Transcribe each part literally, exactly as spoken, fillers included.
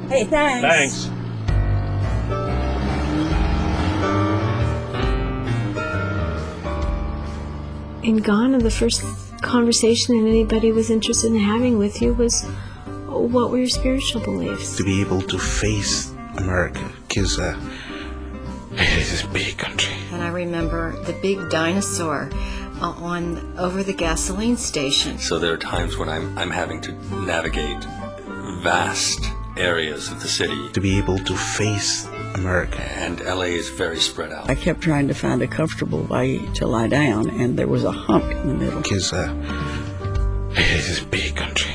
Hey, thanks. Thanks. In Ghana, the first conversation that anybody was interested in having with you was, oh, what were your spiritual beliefs? To be able to face America, because uh, it is a big country. And I remember the big dinosaur uh, on over the gasoline station. So there are times when I'm I'm having to navigate vast areas of the city. To be able to face America. And L A is very spread out. I kept trying to find a comfortable way to lie down, and there was a hump in the middle. Because uh, it is a big country.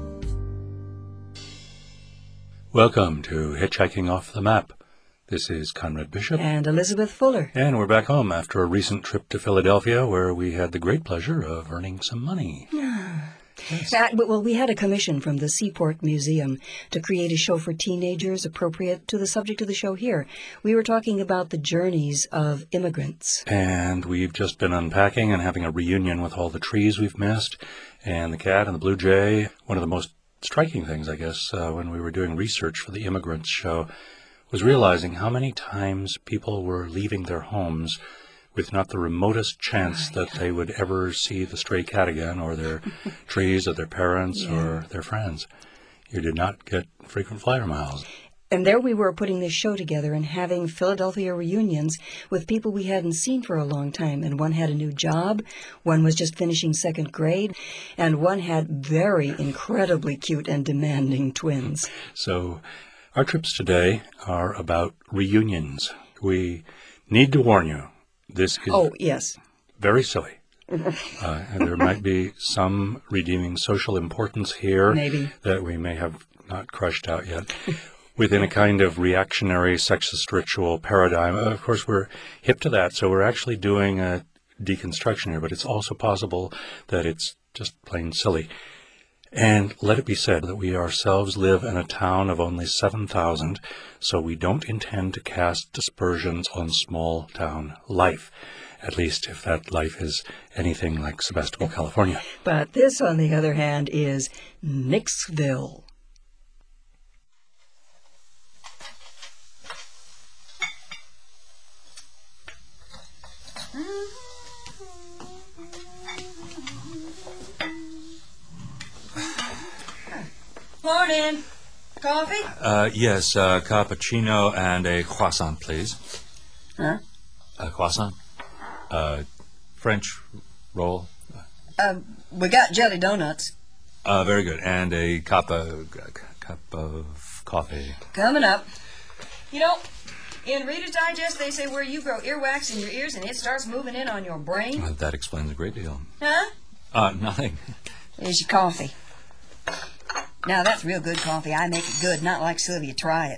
Welcome to Hitchhiking Off the Map. This is Conrad Bishop. And Elizabeth Fuller. And we're back home after a recent trip to Philadelphia where we had the great pleasure of earning some money. Yes. Uh, well, we had a commission from the Seaport Museum to create a show for teenagers appropriate to the subject of the show here. We were talking about the journeys of immigrants. And we've just been unpacking and having a reunion with all the trees we've missed, and the cat and the blue jay. One of the most striking things, I guess, uh, when we were doing research for the Immigrants show was realizing how many times people were leaving their homes with not the remotest chance that they would ever see the stray cat again, or their trees, or their parents, yeah. or their friends. You did not get frequent flyer miles. And there we were putting this show together and having Philadelphia reunions with people we hadn't seen for a long time. And one had a new job, one was just finishing second grade, and one had very incredibly cute and demanding twins. So our trips today are about reunions. We need to warn you. This is oh, yes. very silly. uh, and there might be some redeeming social importance here Maybe. that we may have not crushed out yet. Within a kind of reactionary sexist ritual paradigm. Of course, we're hip to that, so we're actually doing a deconstruction here, but it's also possible that it's just plain silly. And let it be said that we ourselves live in a town of only seven thousand, so we don't intend to cast dispersions on small town life, at least if that life is anything like Sebastopol, California. But this, on the other hand, is Nicksville. Morning. Coffee? Uh, yes, uh, cappuccino and a croissant, please. Huh? A croissant? Uh, French roll? Uh, we got jelly donuts. Uh, very good. And a cup of, cup of coffee. Coming up. You know, in Reader's Digest, they say where you grow earwax in your ears and it starts moving in on your brain. Uh, that explains a great deal. Huh? Uh, nothing. There's your coffee. Now, that's real good coffee. I make it good, not like Sylvia. Try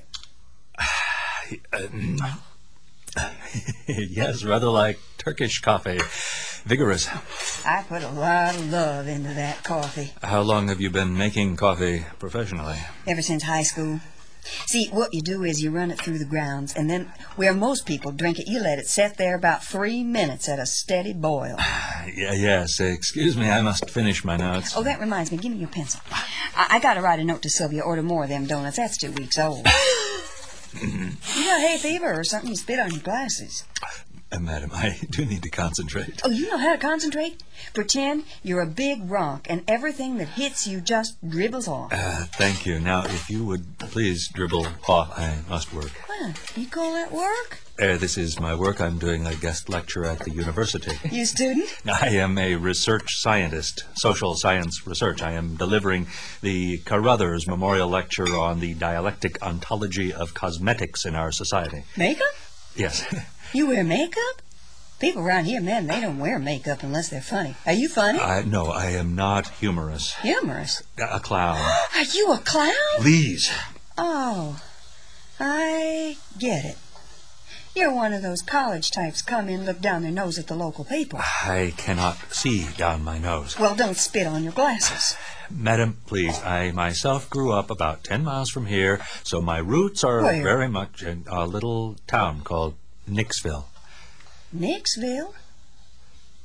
it. uh, yes, rather like Turkish coffee. Vigorous. I put a lot of love into that coffee. How long have you been making coffee professionally? Ever since high school. See, what you do is you run it through the grounds, and then where most people drink it, you let it set there about three minutes at a steady boil. Yeah, yes. Excuse me, I must finish my notes. Oh, that reminds me. Give me your pencil. I, I got to write a note to Sylvia. Order more of them donuts. That's two weeks old. You got hay fever or something? You spit on your glasses. Uh, madam, I do need to concentrate. Oh, you know how to concentrate? Pretend you're a big rock, and everything that hits you just dribbles off. Uh, thank you. Now, if you would please dribble off, I must work. What? You call that work? Uh, this is my work. I'm doing a guest lecture at the university. You student? I am a research scientist, social science research. I am delivering the Carruthers Memorial Lecture on the dialectic ontology of cosmetics in our society. Makeup? Yes. You wear makeup? People around here, man, they don't wear makeup unless they're funny. Are you funny? I, no, I am not humorous. Humorous? A clown. Are you a clown? Please. Oh, I get it. You're one of those college types come in, look down their nose at the local people. I cannot see down my nose. Well, don't spit on your glasses. Madam, please, I myself grew up about ten miles from here, so my roots are Where? very much in a little town called Nicksville. Nicksville?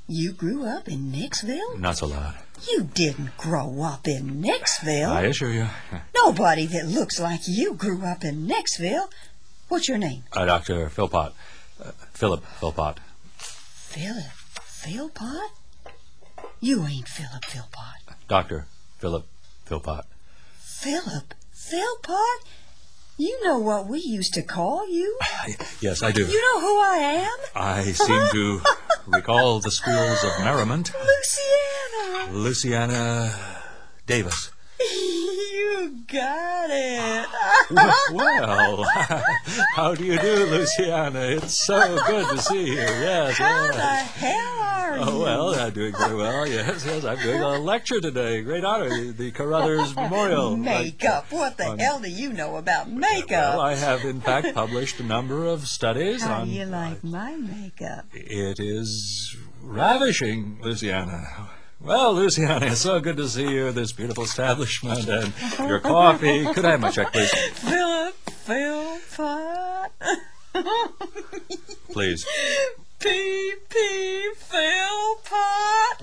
You grew up in Nixville? Not so loud. You didn't grow up in Nixville. I assure you. Nobody that looks like you grew up in Nixville. What's your name? Uh, Doctor Philpott. Uh, Philip Philpott. Philip Philpott? You ain't Philip Philpott. Doctor Philip Philpott. Philip Philpott? You know what we used to call you. Yes, I do. You know who I am? I seem to recall the schools of merriment. Luciana. Luciana Davis. You got it. Well, how do you do, Luciana? It's so good to see you. Yes, How yes. the hell are you? Oh, well, I'm doing very well. Yes, yes, I'm doing a lecture today. Great honor, the, the Carruthers Memorial. Makeup. What the on- hell do you know about makeup? Well, I have, in fact, published a number of studies How on... do you like my makeup? It is ravishing, Luciana. Well, Luciana, it's so good to see you, this beautiful establishment, and your coffee. Could I have my check, please? Philip Philpott. Please. P P Philpott.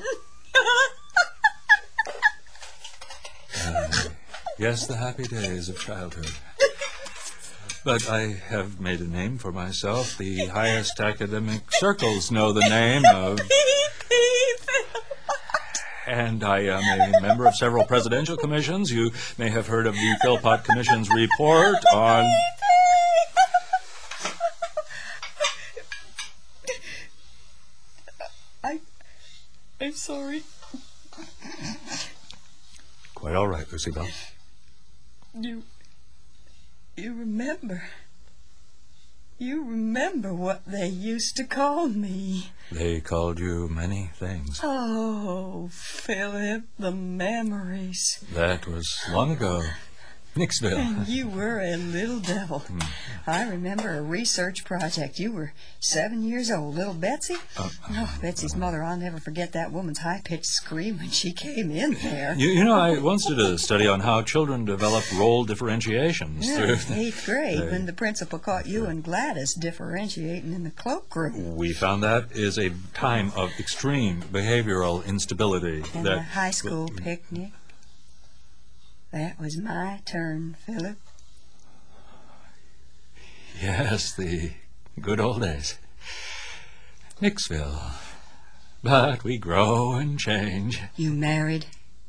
Uh, yes, the happy days of childhood. But I have made a name for myself. The highest academic circles know the name of... And I am a member of several presidential commissions. You may have heard of the Philpott Commission's report on... I, I'm sorry. Quite all right, Lucy Bell. You, you remember. You remember what they used to call me. They called you many things. Oh, Philip, the memories. That was long ago. Nixville. And you were a little devil. I remember a research project. You were seven years old, little Betsy. Uh, Oh, Betsy's mother, I'll never forget that woman's high-pitched scream when she came in there. You, you know, I once did a study on how children develop role differentiations. Yeah, through- eighth grade, They- when the principal caught you and Gladys differentiating in the cloakroom. We found that is a time of extreme behavioral instability. And that the high school picnic. That was my turn, Philip. Yes, the good old days. Nixville. But we grow and change. You married?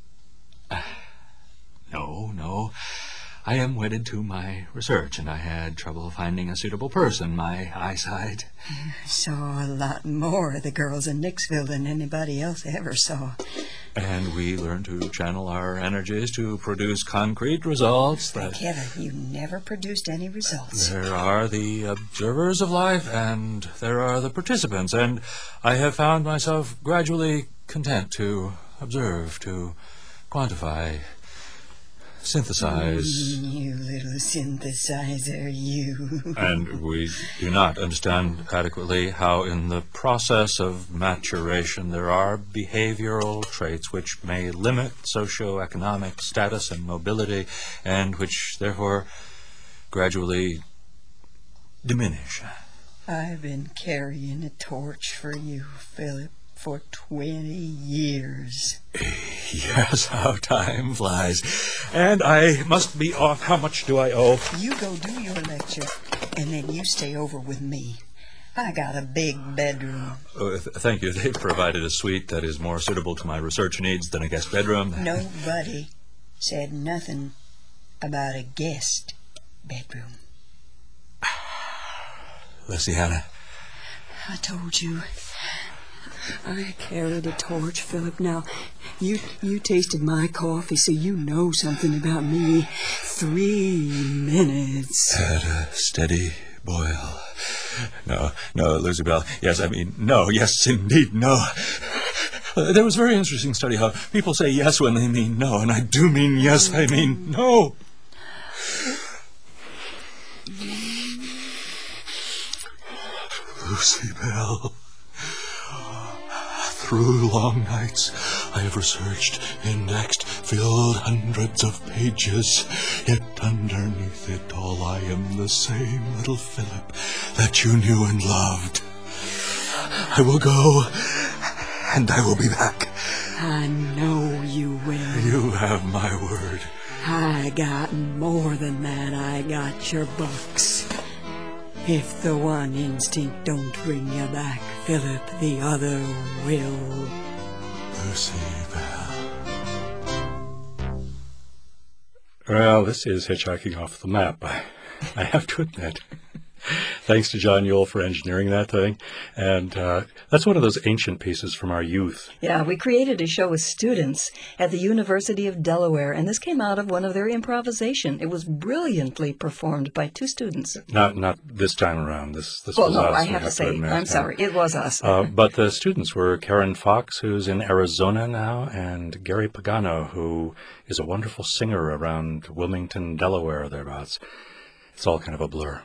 No, no. I am wedded to my research, and I had trouble finding a suitable person. My eyesight. Saw a lot more of the girls in Nixville than anybody else ever saw. And we learned to channel our energies to produce concrete results. That Kevin, you never produced any results. there are the observers of life, and there are the participants, and I have found myself gradually content to observe, to quantify, synthesize. Mm, you little synthesizer, you. And we do not understand adequately how in the process of maturation there are behavioral traits which may limit socioeconomic status and mobility, and which therefore gradually diminish. I've been carrying a torch for you, Philip, for twenty years. Yes, how time flies. And I must be off. How much do I owe? You go do your lecture, and then you stay over with me. I got a big bedroom. Oh, th- thank you. They've provided a suite that is more suitable to my research needs than a guest bedroom. Nobody said nothing about a guest bedroom. Luciana. I told you. I carried a torch, Philip. Now, you you tasted my coffee, so you know something about me. Three minutes. At a steady boil. No, no, Lucy Bell. Yes, I mean, no. Yes, indeed, no. Uh, there was a very interesting study how people say yes when they mean no, and I do mean yes, I mean no. Lucy Bell. Through long nights, I have researched, indexed, filled hundreds of pages. Yet underneath it all, I am the same little Philip that you knew and loved. I will go And I will be back. I know you will. You have my word. I got more than that. I got your bucks. If the one instinct don't bring you back, Philip, the other will. Lucy Bell. Well, this is hitchhiking off the map, I, I have to admit. Thanks to John Yule for engineering that thing. And uh, that's one of those ancient pieces from our youth. Yeah, we created a show with students at the University of Delaware, and this came out of one of their improvisation. It was brilliantly performed by two students. Not not this time around. This this Well, was no, us. I we have to say, admit. I'm Yeah. sorry, it was us. Uh, but the students were Karen Fox, who's in Arizona now, and Gary Pagano, who is a wonderful singer around Wilmington, Delaware, thereabouts. It's all kind of a blur.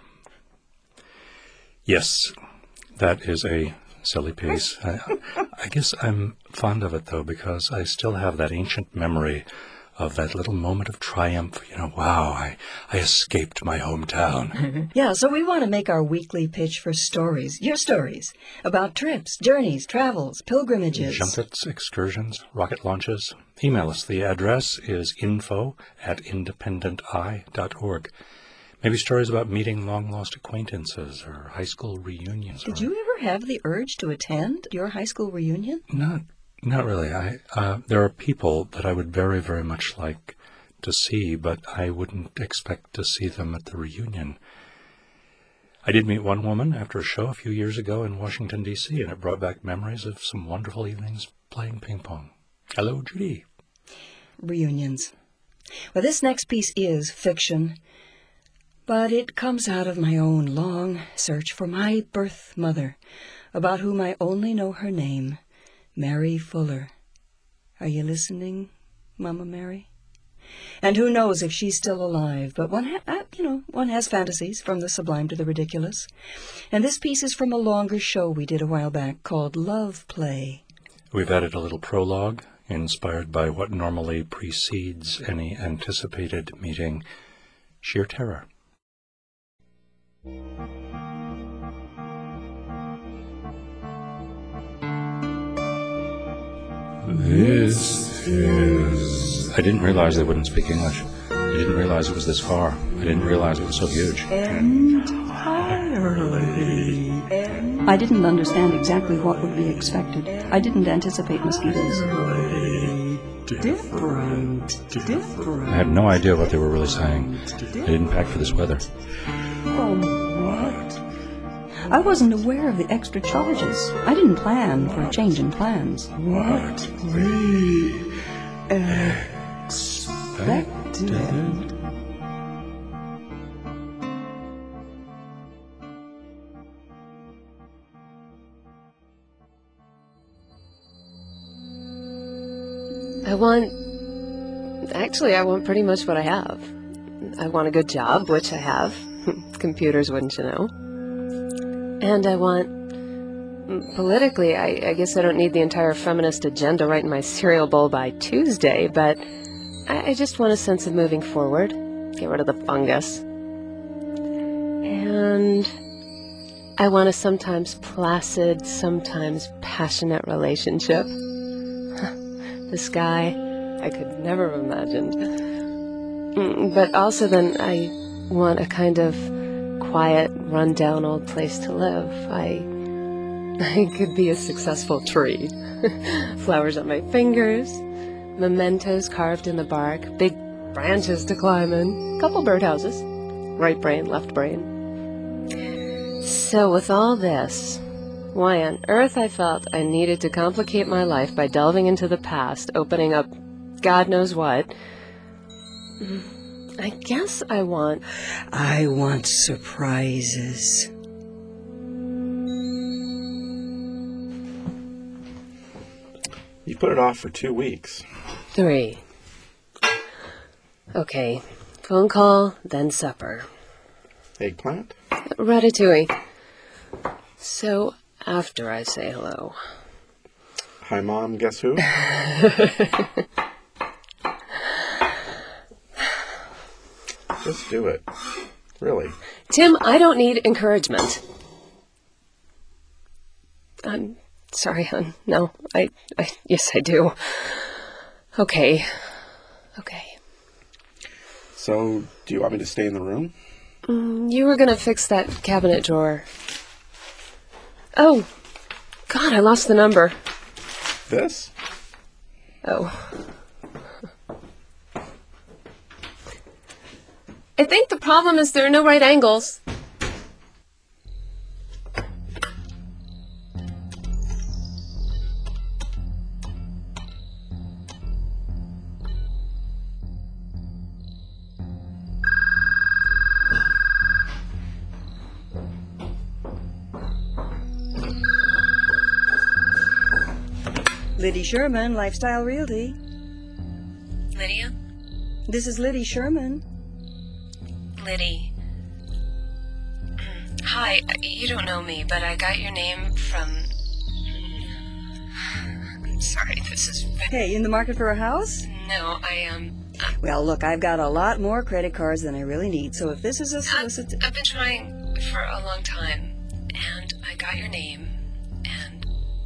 Yes, that is a silly piece. I, I guess I'm fond of it, though, because I still have that ancient memory of that little moment of triumph. You know, wow, I, I escaped my hometown. Yeah, so we want to make our weekly pitch for stories, your stories, about trips, journeys, travels, pilgrimages. Junkets, excursions, rocket launches. Email us. The address is info at independent eye dot org. Maybe stories about meeting long-lost acquaintances or high school reunions. Did or... you ever have the urge to attend your high school reunion? Not, not really. I uh, there are people that I would very, very much like to see, but I wouldn't expect to see them at the reunion. I did meet one woman after a show a few years ago in Washington, D C, and it brought back memories of some wonderful evenings playing ping pong. Hello, Judy. Reunions. Well, this next piece is fiction, but it comes out of my own long search for my birth mother, about whom I only know her name, Mary Fuller. Are you listening, Mama Mary? And who knows if she's still alive, but one, ha- uh, you know, one has fantasies from the sublime to the ridiculous. And this piece is from a longer show we did a while back called Love Play. We've added a little prologue inspired by what normally precedes any anticipated meeting, sheer terror. This is... I didn't realize they wouldn't speak English. I didn't realize it was this far. I didn't realize it was so huge. I didn't understand exactly what would be expected. I didn't anticipate mosquitoes. Different. Different. I had no idea what they were really saying. I didn't pack for this weather. Oh, what? I wasn't aware of the extra charges. I didn't plan for a change in plans. What we expected. I want... Actually, I want pretty much what I have. I want a good job, which I have. Computers, wouldn't you know? And I want... Politically, I, I guess I don't need the entire feminist agenda right in my cereal bowl by Tuesday, but I, I just want a sense of moving forward. Get rid of the fungus. And I want a sometimes placid, sometimes passionate relationship. This guy I could never have imagined. But also then I want a kind of quiet, run-down old place to live. I, I could be a successful tree. Flowers on my fingers, mementos carved in the bark, big branches to climb in, couple birdhouses, right brain, left brain. So with all this, why on earth I felt I needed to complicate my life by delving into the past, opening up God knows what. I guess I want... I want surprises. You put it off for two weeks. Three. Okay. Phone call, then supper. Eggplant? Ratatouille. So, after I say hello. Hi, Mom, guess who? Just do it. Really. Tim, I don't need encouragement. I'm Sorry, hon. No, I, I, yes, I do. Okay. Okay. So, do you want me to stay in the room? Mm, you were gonna fix that cabinet drawer. Oh, God, I lost the number. This? Oh. I think the problem is there are no right angles. Liddy Sherman, Lifestyle Realty. Lydia? This is Liddy Sherman. Liddy. Hi, you don't know me, but I got your name from... I'm sorry, this is... Hey, in the market for a house? No, I am... Um, well, look, I've got a lot more credit cards than I really need, so if this is a solicit... I've been trying for a long time, and I got your name, and...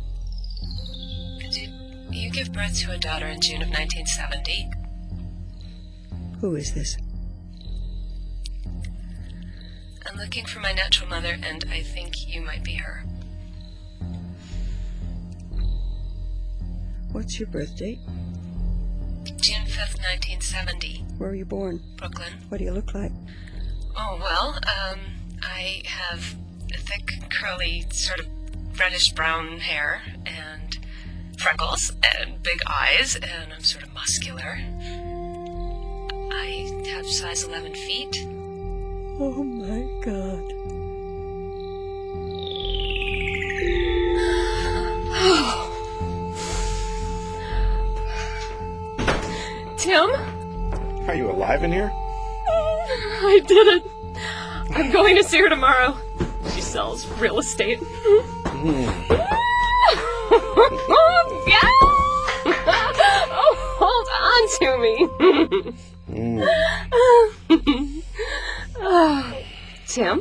Did you give birth to a daughter in June of nineteen seventy? Who is this? I'm looking for my natural mother, and I think you might be her. What's your birth date? June fifth, nineteen seventy. Where were you born? Brooklyn. What do you look like? Oh, well, um, I have thick, curly, sort of reddish-brown hair, and freckles, and big eyes, and I'm sort of muscular. I have size eleven feet. Oh, my God. Tim? Are you alive in here? I did it. I'm going to see her tomorrow. She sells real estate. Mm. Yeah. Oh, hold on to me. Mm. Oh, Tim,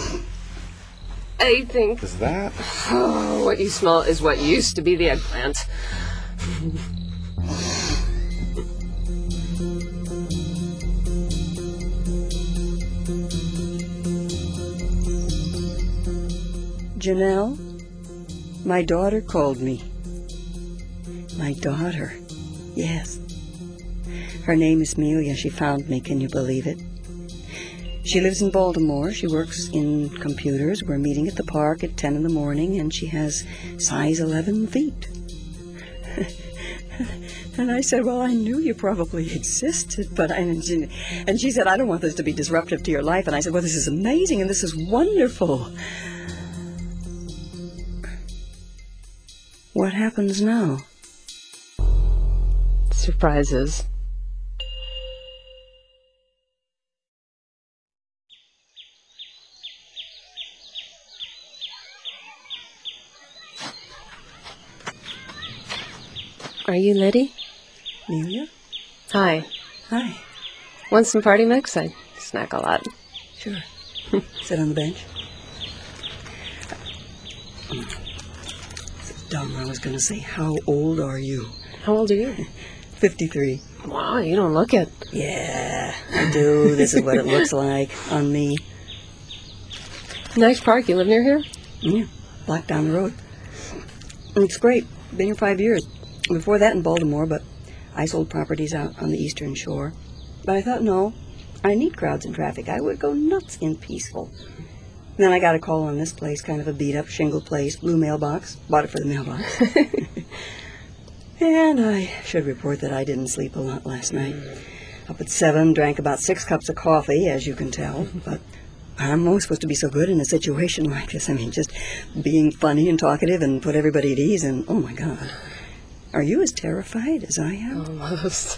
I think... Is that? Oh, what you smell is what used to be the eggplant. Janelle, my daughter called me. My daughter, yes. Her name is Amelia. She found me, can you believe it? She lives in Baltimore. She works in computers. We're meeting at the park at ten in the morning, and she has size eleven feet. And I said, well, I knew you probably existed, but I... And she said, I don't want this to be disruptive to your life. And I said, well, this is amazing, and this is wonderful. What happens now? Surprises. Are you Liddy? Amelia? Hi. Hi. Want some party mix? I snack a lot. Sure. Sit on the bench. Dumb, I was going to say, how old are you? How old are you? fifty-three. Wow, you don't look it. Yeah, I do. This is what it looks like on me. Nice park. You live near here? Yeah, block down the road. It's great. Been here five years. Before that in Baltimore, but I sold properties out on the Eastern Shore. But I thought, no, I need crowds and traffic. I would go nuts in peaceful. And then I got a call on this place, kind of a beat-up shingle place, blue mailbox. Bought it for the mailbox. And I should report that I didn't sleep a lot last night. Up at seven, drank about six cups of coffee, as you can tell. But I'm always supposed to be so good in a situation like this. I mean, just being funny and talkative and put everybody at ease. And, oh, my God. Are you as terrified as I am? Almost.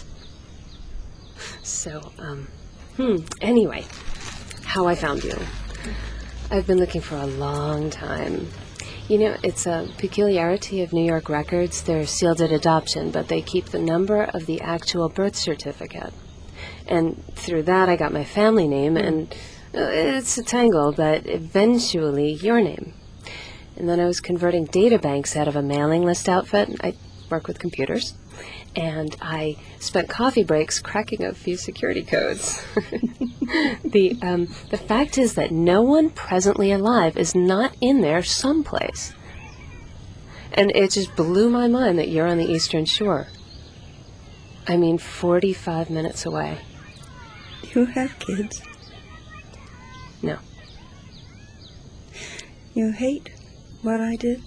So, um, hmm, anyway, how I found you. I've been looking for a long time. You know, it's a peculiarity of New York records. They're sealed at adoption, but they keep the number of the actual birth certificate. And through that, I got my family name, and uh, it's a tangle, but eventually your name. And then I was converting databanks out of a mailing list outfit. I work with computers. And I spent coffee breaks cracking a few security codes. the um, the fact is that no one presently alive is not in there someplace. And it just blew my mind that you're on the Eastern Shore. I mean, forty-five minutes away. You have kids? No. You hate what I did?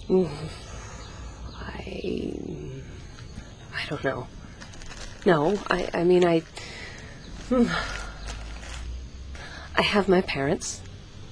I... I don't know. No, I, I mean, I... I have my parents.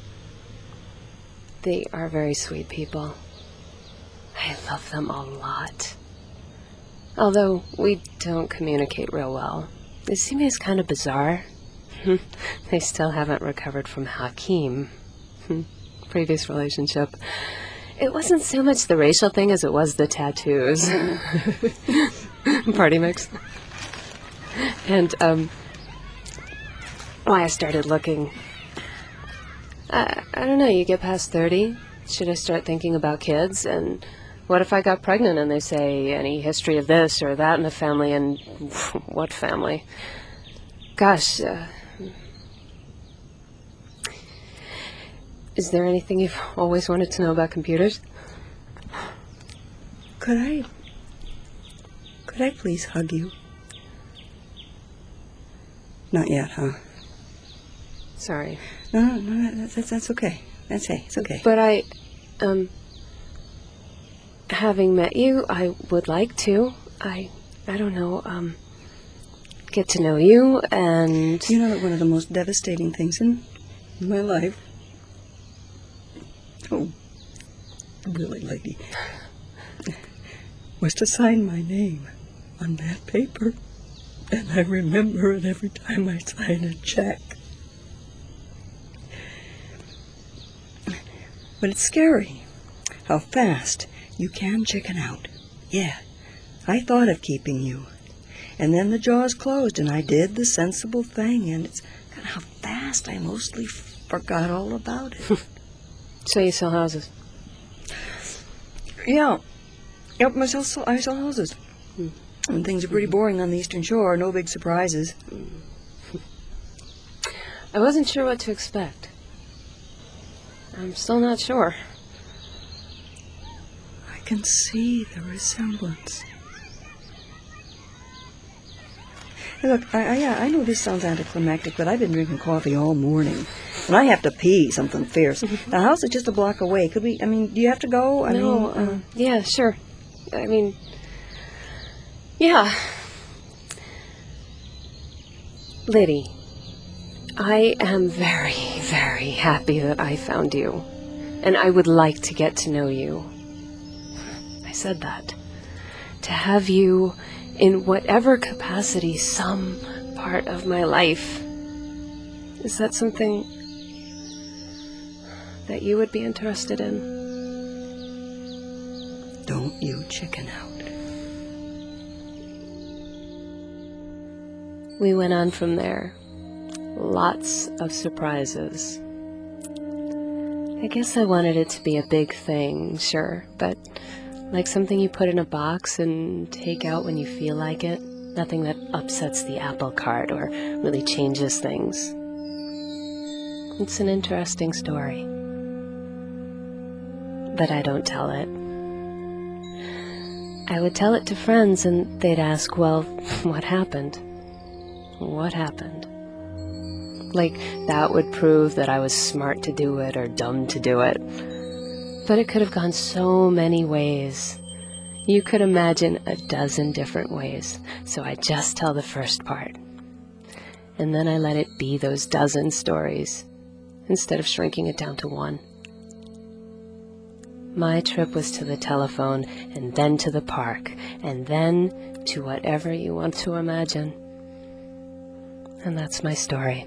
They are very sweet people. I love them a lot. Although we don't communicate real well. They see me as kind of bizarre. They still haven't recovered from Hakeem. Previous relationship. It wasn't so much the racial thing as it was the tattoos. Party mix. And, um, why I started looking. I, I don't know, you get past thirty. Should I start thinking about kids? And what if I got pregnant and they say any history of this or that in the family? And what family? Gosh, uh, is there anything you've always wanted to know about computers? Could I... Could I please hug you? Not yet, huh? Sorry. No, no, no, that's, that's, that's okay. That's hey, it's okay. But I, um, having met you, I would like to. I, I don't know, um, get to know you and... You know that one of the most devastating things in my life... Oh, really, lady... was to sign my name on that paper. And I remember it every time I sign a check. But it's scary how fast you can chicken out. Yeah, I thought of keeping you. And then the jaws closed and I did the sensible thing. And it's kind of how fast I mostly forgot all about it. So you sell houses? Yeah. Yep, I sell, I sell houses. Hmm. And things are pretty boring on the Eastern Shore. No big surprises. I wasn't sure what to expect. I'm still not sure. I can see the resemblance. Hey, look, I, I, yeah, I know this sounds anticlimactic, but I've been drinking coffee all morning. And I have to pee something fierce. The house is just a block away. Could we, I mean, do you have to go? I no, mean, uh, uh, yeah, sure. I mean, yeah. Liddy, I am very, very happy that I found you. And I would like to get to know you. I said that. To have you in whatever capacity, some part of my life. Is that something that you would be interested in? Don't you chicken out. We went on from there. Lots of surprises. I guess I wanted it to be a big thing, sure, but like something you put in a box and take out when you feel like it. Nothing that upsets the apple cart or really changes things. It's an interesting story. But I don't tell it. I would tell it to friends and they'd ask, well, what happened? What happened? Like, that would prove that I was smart to do it or dumb to do it. But it could have gone so many ways. You could imagine a dozen different ways. So I just tell the first part. And then I let it be those dozen stories, instead of shrinking it down to one. My trip was to the telephone, and then to the park, and then to whatever you want to imagine. And that's my story.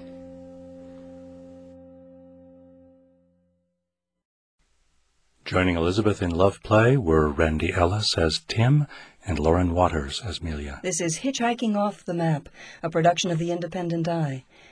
Joining Elizabeth in Love Play were Randy Ellis as Tim and Lauren Waters as Melia. This is Hitchhiking Off the Map, a production of the Independent Eye.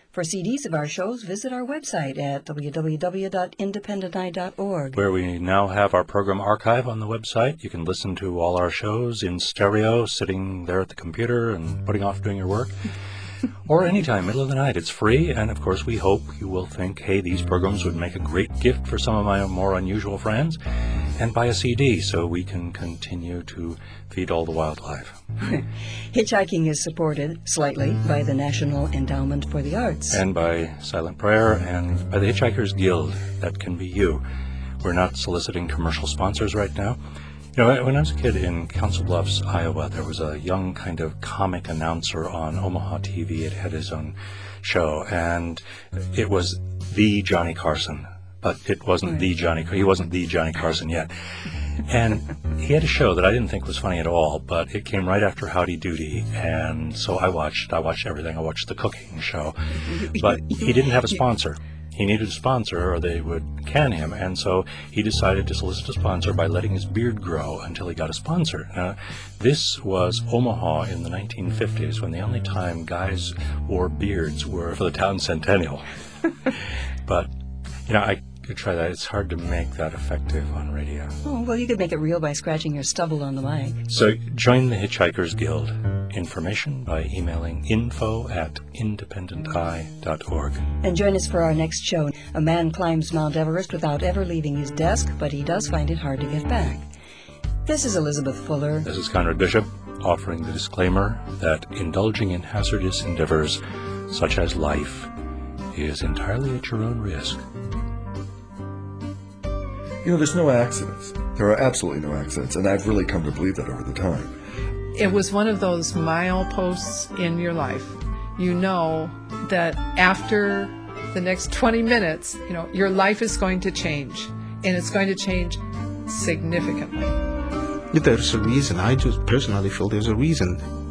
For C Ds of our shows, visit our website at w w w dot independent eye dot org. Where we now have our program archive on the website. You can listen to all our shows in stereo, sitting there at the computer and putting off doing your work. Or anytime, middle of the night. It's free, and of course we hope you will think, hey, these programs would make a great gift for some of my more unusual friends, and buy a C D so we can continue to feed all the wildlife. Hitchhiking is supported, slightly, by the National Endowment for the Arts. And by Silent Prayer, and by the Hitchhikers Guild. That can be you. We're not soliciting commercial sponsors right now. You know, when I was a kid in Council Bluffs, Iowa, there was a young kind of comic announcer on Omaha T V. It had his own show, and it was the Johnny Carson. But it wasn't the Johnny, he wasn't the Johnny Carson yet. And he had a show that I didn't think was funny at all, but it came right after Howdy Doody, and so I watched, I watched everything. I watched the cooking show. But he didn't have a sponsor. He needed a sponsor or they would can him, and so he decided to solicit a sponsor by letting his beard grow until he got a sponsor. Now, this was Omaha in the nineteen fifties, when the only time guys wore beards were for the town centennial. But, you know, I could try that. It's hard to make that effective on radio. Oh, well, you could make it real by scratching your stubble on the mic. So join the Hitchhikers Guild. Information by emailing info at independent eye dot org. And join us for our next show. A man climbs Mount Everest without ever leaving his desk, but he does find it hard to get back. This is Elizabeth Fuller. This is Conrad Bishop, offering the disclaimer that indulging in hazardous endeavors, such as life, is entirely at your own risk. You know, there's no accidents. There are absolutely no accidents, and I've really come to believe that over the time. It was one of those mileposts in your life. You know that after the next twenty minutes, you know, your life is going to change, and it's going to change significantly. There's a reason. I just personally feel there's a reason.